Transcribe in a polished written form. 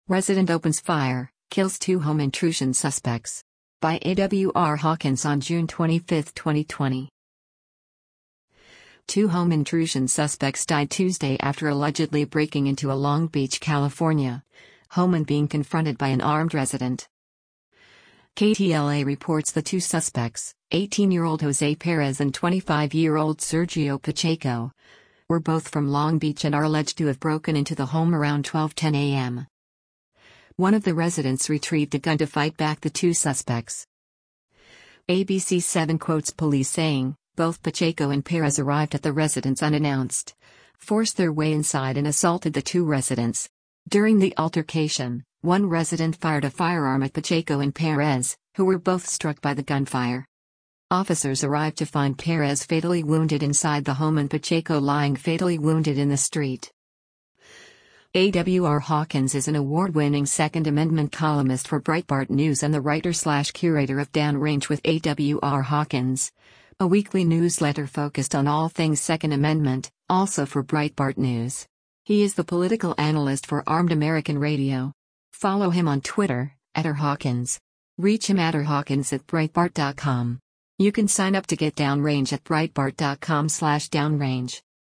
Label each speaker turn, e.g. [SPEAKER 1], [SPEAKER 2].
[SPEAKER 1] Resident opens fire, kills two home intrusion suspects. By A.W.R. Hawkins on June 25, 2020. Two home intrusion suspects died Tuesday after allegedly breaking into a Long Beach, California home and being confronted by an armed resident. KTLA reports the two suspects, 18-year-old Jose Perez and 25-year-old Sergio Pacheco, were both from Long Beach and are alleged to have broken into the home around 12:10 a.m. One of the residents retrieved a gun to fight back the two suspects. ABC 7 quotes police saying, both Pacheco and Perez arrived at the residence unannounced, forced their way inside and assaulted the two residents. During the altercation, one resident fired a firearm at Pacheco and Perez, who were both struck by the gunfire. Officers arrived to find Perez fatally wounded inside the home and Pacheco lying fatally wounded in the street. A.W.R. Hawkins is an award-winning Second Amendment columnist for Breitbart News and the writer/curator of Downrange with A.W.R. Hawkins, a weekly newsletter focused on all things Second Amendment, also for Breitbart News. He is the political analyst for Armed American Radio. Follow him on Twitter, @RHawkins. Reach him @RHawkins at Breitbart.com. You can sign up to get Downrange at Breitbart.com/Downrange.